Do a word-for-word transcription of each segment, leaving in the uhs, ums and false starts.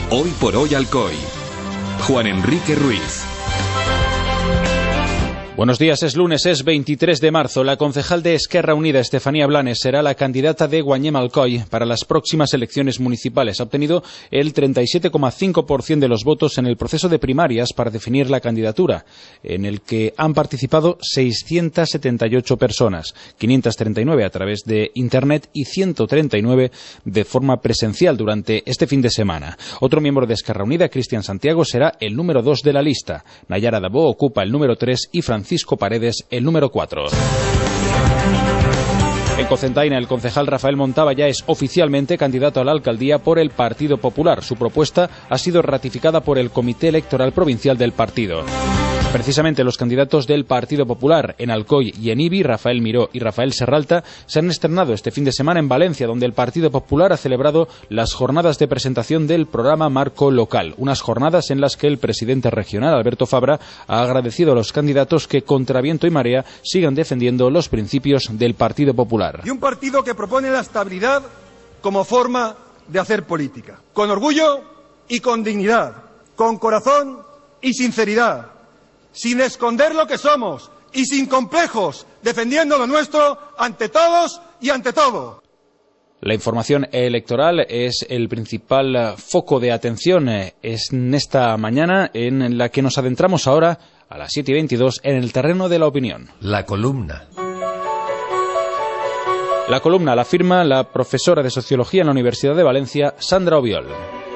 Hoy por hoy Alcoy. Juan Enrique Ruiz. Buenos días, es lunes, es veintitrés de marzo. La concejal de Esquerra Unida, Estefanía Blanes, será la candidata de Guanyem Alcoy para las próximas elecciones municipales. Ha obtenido el treinta y siete coma cinco por ciento de los votos en el proceso de primarias para definir la candidatura, en el que han participado seiscientas setenta y ocho personas, quinientas treinta y nueve a través de Internet y ciento treinta y nueve de forma presencial durante este fin de semana. Otro miembro de Esquerra Unida, Cristian Santiago, será el número dos de la lista. Nayara Dabó ocupa el número tres y Francisco Francisco Paredes el número cuatro. En Cocentaina, el concejal Rafael Montaba ya es oficialmente candidato a la alcaldía por el Partido Popular. Su propuesta ha sido ratificada por el Comité Electoral Provincial del partido. Precisamente los candidatos del Partido Popular en Alcoy y en Ibi, Rafael Miró y Rafael Serralta, se han externado este fin de semana en Valencia, donde el Partido Popular ha celebrado las jornadas de presentación del programa Marco Local, unas jornadas en las que el presidente regional, Alberto Fabra, ha agradecido a los candidatos que contra viento y marea sigan defendiendo los principios del Partido Popular. Y un partido que propone la estabilidad como forma de hacer política, con orgullo y con dignidad, con corazón y sinceridad, sin esconder lo que somos y sin complejos, defendiendo lo nuestro ante todos y ante todo. La información electoral es el principal foco de atención en esta mañana, en la que nos adentramos ahora a las siete y veintidós en el terreno de la opinión. La columna. La columna la firma la profesora de Sociología en la Universidad de Valencia, Sandra Obiol.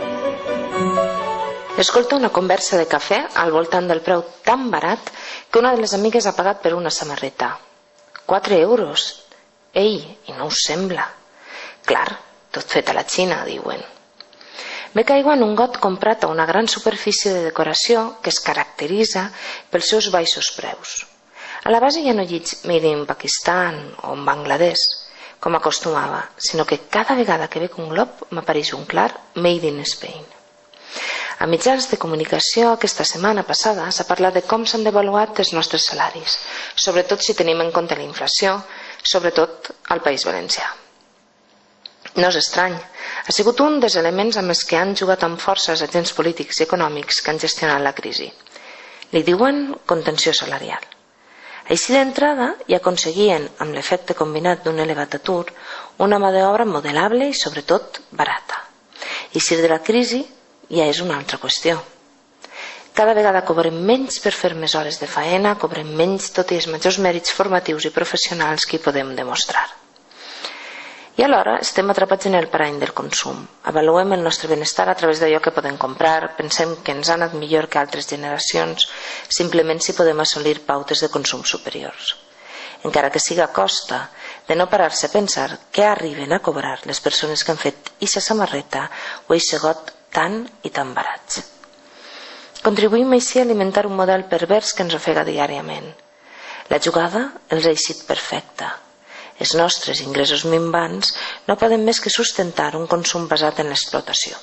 Escolta una conversa de cafè al voltant del preu tan barat que una de les amigues ha pagat per una samarreta. Quatre euros. Ei, i no us sembla? Clar, tot fet a la Xina, diuen. Me caigo en un got comprat a una gran superfície de decoració que es caracteritza pels seus baixos preus. A la base ja no lliig Made in Pakistan o en Bangladesh, com acostumava, sinó que cada vegada que veig un glob m'apareix un clar Made in Spain. A mitjans de comunicació aquesta setmana passada s'ha parlat de com s'han devaluat els nostres salaris, sobretot si tenim en compte la inflació, sobretot al País Valencià. No és estrany, ha sigut un dels elements amb els que han jugat amb força els agents polítics i econòmics que han gestionat la crisi. Li diuen contenció salarial. Així d'entrada ja aconseguien, amb l'efecte combinat d'un elevat atur, una mà d'obra modelable i sobretot barata. I si de la crisi ja és una altra qüestió. Cada vegada cobrem menys per fer més hores de faena, cobrem menys tot i els majors mèrits formatius i professionals que hi podem demostrar. I alhora estem atrapats en el parany del consum. Avaluem el nostre benestar a través d'allò que podem comprar, pensem que ens ha anat millor que altres generacions, simplement si podem assolir pautes de consum superiors. Encara que siga a costa de no parar-se a pensar què arriben a cobrar les persones que han fet ixa samarreta o ixe got tan i tan barats. Contribuïm així a alimentar un model pervers que ens ofega diàriament. La jugada els ha eixit perfecta. Els nostres ingressos minvants no poden més que sustentar un consum basat en l'explotació.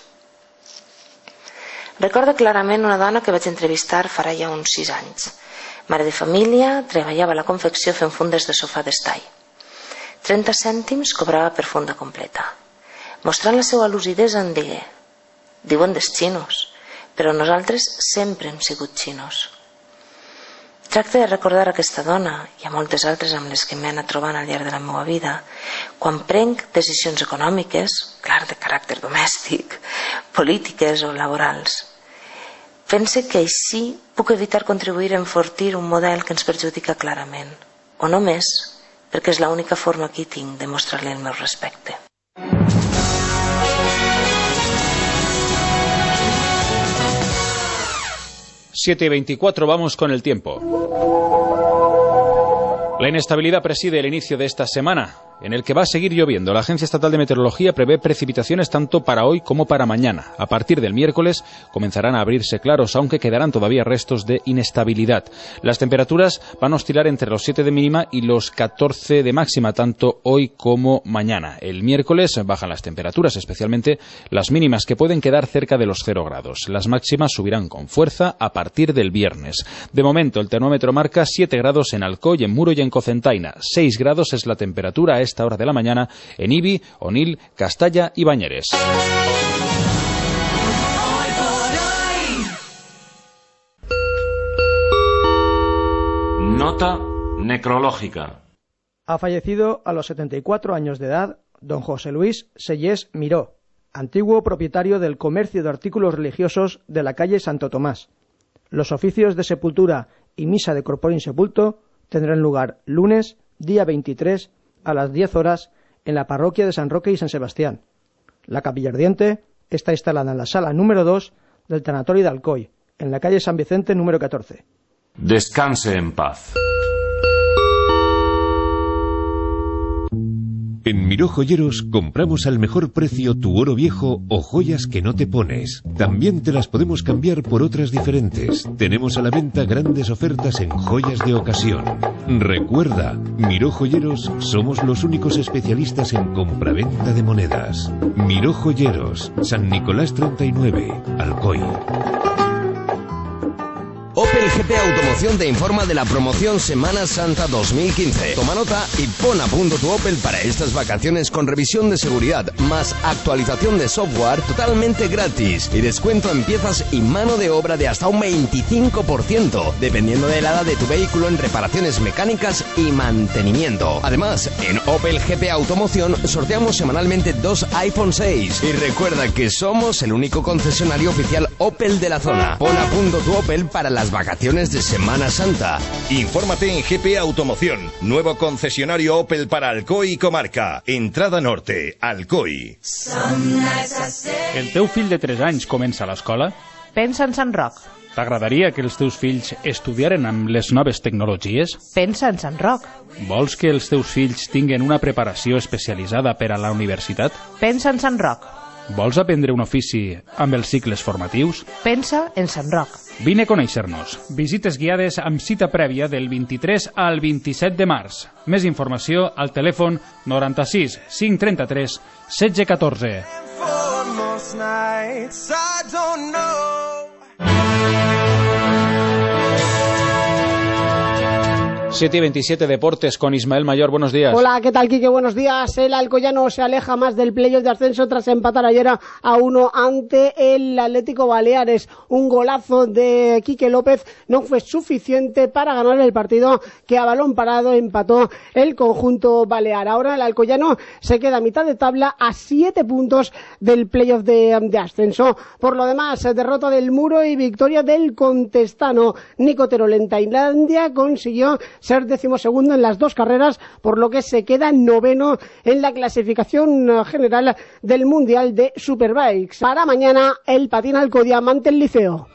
Recordo clarament una dona que vaig entrevistar farà ja uns sis anys. Mare de família, treballava a la confecció fent fundes de sofà d'estall. trenta cèntims cobrava per funda completa. Mostrant la seva lucidesa en digué: diuen dels xinos, però nosaltres sempre hem sigut xinos. Tracte de recordar aquesta dona i a moltes altres amb les que m'he anat trobant al llarg de la meva vida, quan prenc decisions econòmiques, clar, de caràcter domèstic, polítiques o laborals. Pense que així puc evitar contribuir a enfortir un model que ens perjudica clarament, o només perquè és l'única forma que tinc de mostrar-li el meu respecte. siete y veinticuatro, vamos con el tiempo. La inestabilidad preside el inicio de esta semana, en el que va a seguir lloviendo. La Agencia Estatal de Meteorología prevé precipitaciones tanto para hoy como para mañana. A partir del miércoles comenzarán a abrirse claros, aunque quedarán todavía restos de inestabilidad. Las temperaturas van a oscilar entre los siete de mínima y los catorce de máxima, tanto hoy como mañana. El miércoles bajan las temperaturas, especialmente las mínimas, que pueden quedar cerca de los cero grados. Las máximas subirán con fuerza a partir del viernes. De momento, el termómetro marca siete grados en Alcoy, en Muro y en Cocentaina. seis grados es la temperatura a esta hora de la mañana en Ibi, Onil, Castalla y Bañeres. Nota necrológica. Ha fallecido a los setenta y cuatro años de edad don José Luis Sellés Miró, antiguo propietario del comercio de artículos religiosos de la calle Santo Tomás. Los oficios de sepultura y misa de corpóreo insepulto tendrán lugar lunes, día veintitrés, a las diez horas, en la parroquia de San Roque y San Sebastián. La capilla ardiente está instalada en la sala número dos del tanatorio de Alcoy, en la calle San Vicente número catorce. Descanse en paz. En Miró Joyeros compramos al mejor precio tu oro viejo o joyas que no te pones. También te las podemos cambiar por otras diferentes. Tenemos a la venta grandes ofertas en joyas de ocasión. Recuerda, Miró Joyeros somos los únicos especialistas en compraventa de monedas. Miró Joyeros, San Nicolás treinta y nueve, Alcoy. Opel G P Automoción te informa de la promoción Semana Santa dos mil quince. Toma nota y pon a punto tu Opel para estas vacaciones con revisión de seguridad, más actualización de software totalmente gratis y descuento en piezas y mano de obra de hasta un veinticinco por ciento, dependiendo de la edad de tu vehículo en reparaciones mecánicas y mantenimiento. Además, en Opel G P Automoción sorteamos semanalmente dos iPhone seis. Y recuerda que somos el único concesionario oficial Opel de la zona. Pon a punto tu Opel para las vacaciones de Semana Santa. Infórmate en G P Automoción, nuevo concesionario Opel para Alcoy y comarca. Entrada norte, Alcoy. El teu fill de tres anys comença a l'escola? Pensa en Sant Roc. T'agradaria que els teus fills estudiaren amb les noves tecnologies? Pensa en Sant Roc. Vols que els teus fills tinguen una preparació especialitzada per a la universitat? Pensa en Sant Roc. Vols aprendre un ofici amb els cicles formatius? Pensa en Sant Roc. Vine a conèixer-nos. Visites guiades amb cita prèvia del vint-i-tres al vint-i-set de març. Més informació al telèfon noranta-sis cinc trenta-tres setze catorze. siete y veintisiete Deportes con Ismael Mayor, buenos días. Hola, ¿qué tal, Quique? Buenos días. El alcoyano se aleja más del playoff de ascenso tras empatar ayer a uno ante el Atlético Baleares. Un golazo de Quique López no fue suficiente para ganar el partido, que a balón parado empató el conjunto balear. Ahora el alcoyano se queda a mitad de tabla a siete puntos del playoff de, de ascenso. Por lo demás, derrota del Muro y victoria del Contestano. Nico Terol en Tailandia consiguió ser decimosegundo en las dos carreras, por lo que se queda noveno en la clasificación general del Mundial de Superbikes. Para mañana, el patín Alcodiamante el Liceo.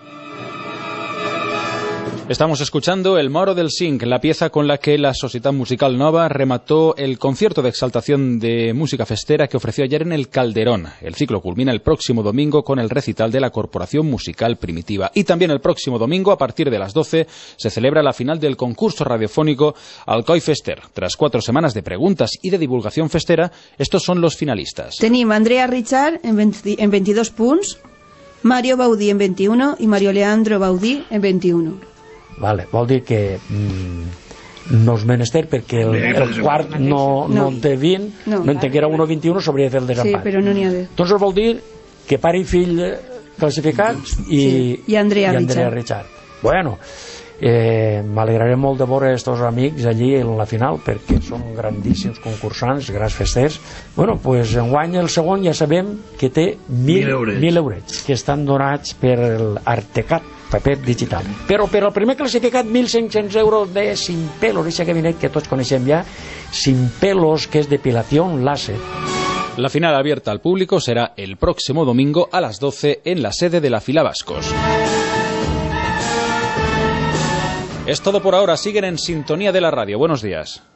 Estamos escuchando El Moro del Cinc, la pieza con la que la Societat Musical Nova remató el concierto de exaltación de música festera que ofreció ayer en el Calderón. El ciclo culmina el próximo domingo con el recital de la Corporación Musical Primitiva. Y también el próximo domingo, a partir de las doce, se celebra la final del concurso radiofónico Alcoi Fester. Tras cuatro semanas de preguntas y de divulgación festera, estos son los finalistas. Tenim Andrea Richard en, veinte, en veintidós punts, Mario Baudí en veintiuno y Mario Leandro Baudí en veintiuno. Vale, vol dir que mm, no és menester perquè el, el quart no, no, no en té vint, no, no en té que era un vint i un, s'hauria de fer el desempat. Sí, però no n'hi ha de. Doncs vol dir que pare i fill classificats i, sí. I Andrea, i Andrea Richard. Richard. Bueno, eh, m'alegraré molt de veure estos amics allí en la final perquè són grandíssims concursants, grans festers. Bueno, pues enguany el segon ja sabem que té mil eurets que estan donats per l'Artecat paper digital. Però per al primer classificat, mil cinc-cents euros de Simpelos, aquest gabinet que tots coneixem ja, Simpelos, que es depilación láser. La final abierta al público será el próximo domingo a las doce en la sede de la Filabascos. Es todo por ahora. Siguen en sintonía de la radio. Buenos días.